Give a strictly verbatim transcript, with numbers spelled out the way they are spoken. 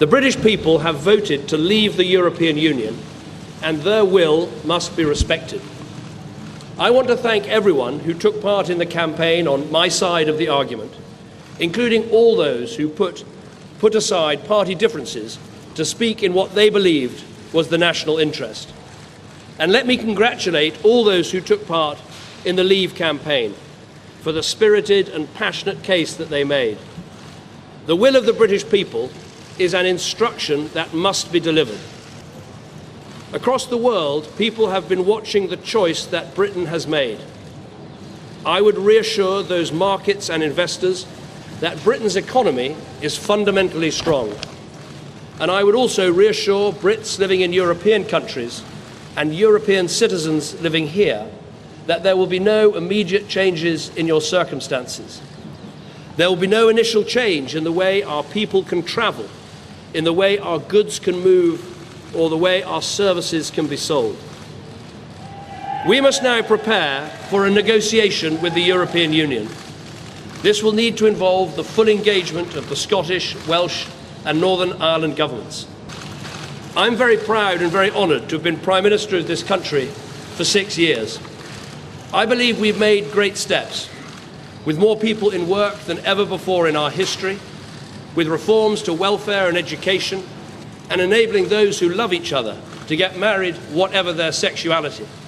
The British people have voted to leave the European Union, and their will must be respected. I want to thank everyone who took part in the campaign on my side of the argument, including all those who put, put aside party differences to speak in what they believed was the national interest. And let me congratulate all those who took part in the Leave campaign for the spirited and passionate case that they made. The will of the British people is an instruction that must be delivered. Across the world, people have been watching the choice that Britain has made. I would reassure those markets and investors that Britain's economy is fundamentally strong. And I would also reassure Brits living in European countries and European citizens living here that there will be no immediate changes in your circumstances. There will be no initial change in the way our people can travel, in the way our goods can move, or the way our services can be sold. We must now prepare for a negotiation with the European Union. This will need to involve the full engagement of the Scottish, Welsh and Northern Ireland governments. I'm very proud and very honoured to have been Prime Minister of this country for six years. I believe we've made great steps, with more people in work than ever before in our history, with reforms to welfare and education, and enabling those who love each other to get married, whatever their sexuality.